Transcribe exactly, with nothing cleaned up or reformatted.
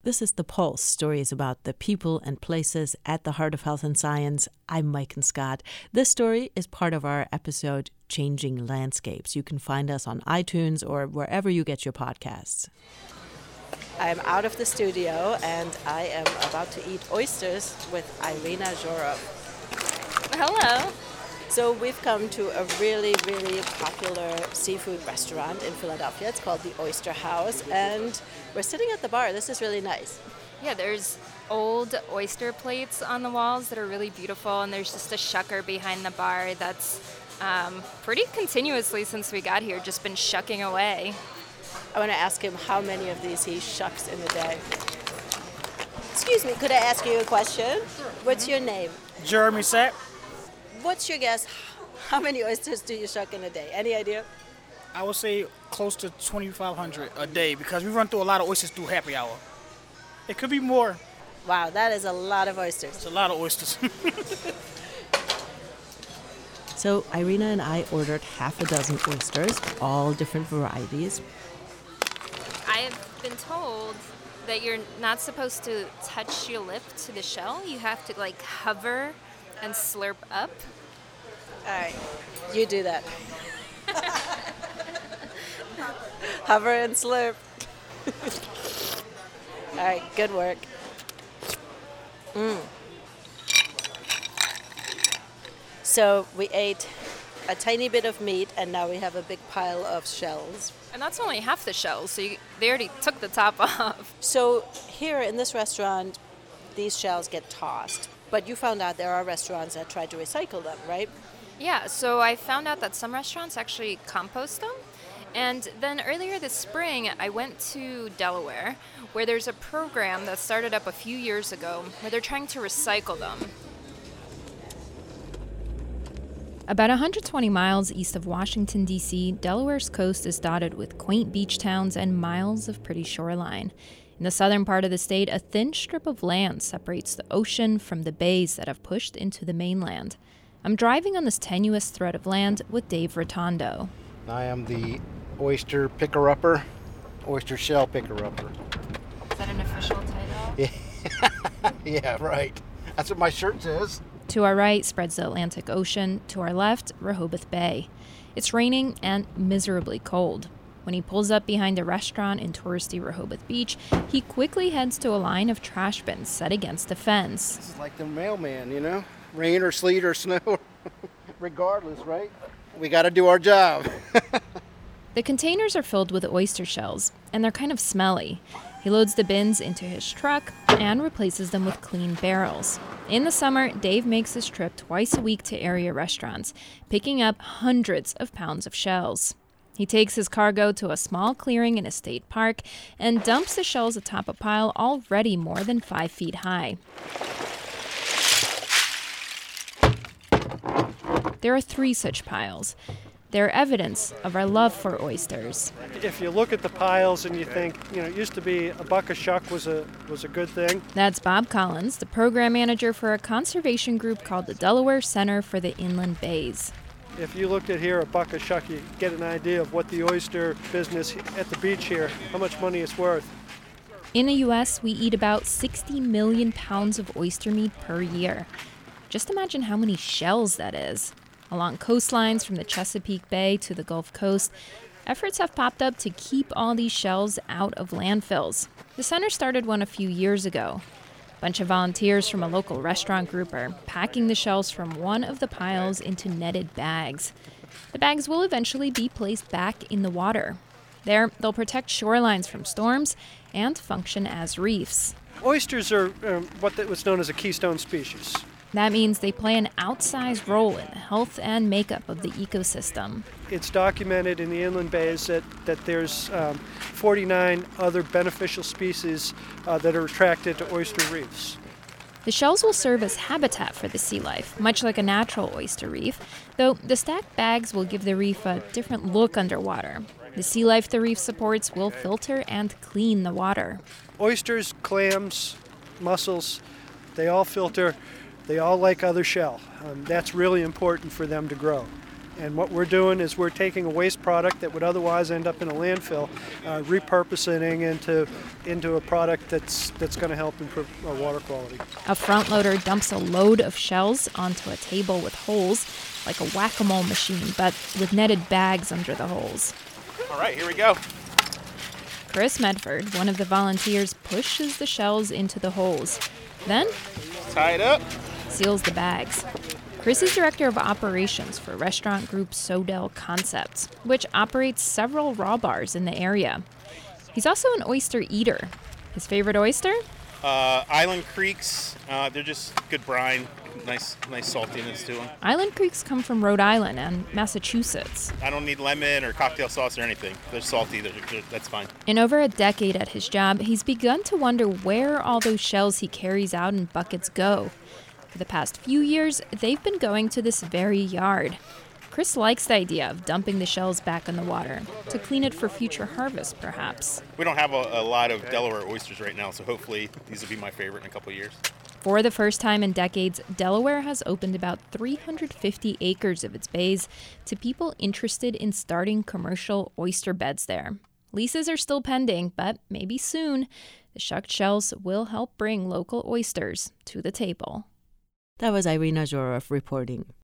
This is The Pulse, stories about the people and places at the heart of health and science. I'm Maiken Scott. This story is part of our episode, Changing Landscapes. You can find us on iTunes or wherever you get your podcasts. I'm out of the studio and I am about to eat oysters with Irina Zhorov. Hello. So we've come to a really, really popular seafood restaurant in Philadelphia. It's called the Oyster House, and we're sitting at the bar. This is really nice. Yeah, there's old oyster plates on the walls that are really beautiful, and there's just a shucker behind the bar that's um, pretty continuously since we got here, just been shucking away. I want to ask him how many of these he shucks in a day. Excuse me, could I ask you a question? What's your name? Jeremy Sapp. What's your guess? How many oysters do you shuck in a day? Any idea? I would say close to twenty-five hundred a day because we run through a lot of oysters through happy hour. It could be more. Wow, that is a lot of oysters. It's a lot of oysters. So Irina and I ordered half a dozen oysters, all different varieties. I've been told that you're not supposed to touch your lip to the shell. You have to like hover and slurp up. All right, you do that. Hover and slurp. All right, good work. Mm. So we ate a tiny bit of meat, and now we have a big pile of shells. And that's only half the shells, so you, they already took the top off. So here in this restaurant, these shells get tossed. But you found out there are restaurants that try to recycle them, right? Yeah, so I found out that some restaurants actually compost them. And then earlier this spring, I went to Delaware, where there's a program that started up a few years ago where they're trying to recycle them. About one hundred twenty miles east of Washington, D C, Delaware's coast is dotted with quaint beach towns and miles of pretty shoreline. In the southern part of the state, a thin strip of land separates the ocean from the bays that have pushed into the mainland. I'm driving on this tenuous thread of land with Dave Rotondo. I am the oyster picker-upper, oyster shell picker-upper. Is that an official title? Yeah, yeah, right. That's what my shirt says. To our right spreads the Atlantic Ocean. To our left, Rehoboth Bay. It's raining and miserably cold. When he pulls up behind a restaurant in touristy Rehoboth Beach, he quickly heads to a line of trash bins set against a fence. This is like the mailman, you know? Rain or sleet or snow, regardless, right? We got to do our job. The containers are filled with oyster shells, and they're kind of smelly. He loads the bins into his truck and replaces them with clean barrels. In the summer, Dave makes this trip twice a week to area restaurants, picking up hundreds of pounds of shells. He takes his cargo to a small clearing in a state park and dumps the shells atop a pile already more than five feet high. There are three such piles. They're evidence of our love for oysters. If you look at the piles and you think, you know, it used to be a buck a shuck was a was a good thing. That's Bob Collins, the program manager for a conservation group called the Delaware Center for the Inland Bays. If you looked at here a buck a shuck, you get an idea of what the oyster business at the beach here, how much money it's worth. In the U S, we eat about sixty million pounds of oyster meat per year. Just imagine how many shells that is. Along coastlines from the Chesapeake Bay to the Gulf Coast, efforts have popped up to keep all these shells out of landfills. The center started one a few years ago. A bunch of volunteers from a local restaurant group are packing the shells from one of the piles into netted bags. The bags will eventually be placed back in the water. There, they'll protect shorelines from storms and function as reefs. Oysters are um, what the, what's known as a keystone species. That means they play an outsized role in the health and makeup of the ecosystem. It's documented in the inland bays that, that there's um, forty-nine other beneficial species uh, that are attracted to oyster reefs. The shells will serve as habitat for the sea life, much like a natural oyster reef, though the stacked bags will give the reef a different look underwater. The sea life the reef supports will filter and clean the water. Oysters, clams, mussels, they all filter. They all like other shell. Um, that's really important for them to grow. And what we're doing is we're taking a waste product that would otherwise end up in a landfill, uh, repurposing into into a product that's that's going to help improve our water quality. A front loader dumps a load of shells onto a table with holes, like a whack-a-mole machine, but with netted bags under the holes. All right, here we go. Chris Medford, one of the volunteers, pushes the shells into the holes. Then Tie it up. seals the bags. Chris is director of operations for restaurant group Sodell Concepts, which operates several raw bars in the area. He's also an oyster eater. His favorite oyster? Uh, Island Creeks, uh, they're just good brine, nice nice saltiness to them. Island Creeks come from Rhode Island and Massachusetts. I don't need lemon or cocktail sauce or anything. They're salty, they're, they're, that's fine. In over a decade at his job, he's begun to wonder where all those shells he carries out in buckets go. For the past few years, they've been going to this very yard. Chris likes the idea of dumping the shells back in the water, to clean it for future harvest, perhaps. We don't have a, a lot of Delaware oysters right now, so hopefully these will be my favorite in a couple of years. For the first time in decades, Delaware has opened about three hundred fifty acres of its bays to people interested in starting commercial oyster beds there. Leases are still pending, but maybe soon, the shucked shells will help bring local oysters to the table. That was Irina Zhorov reporting.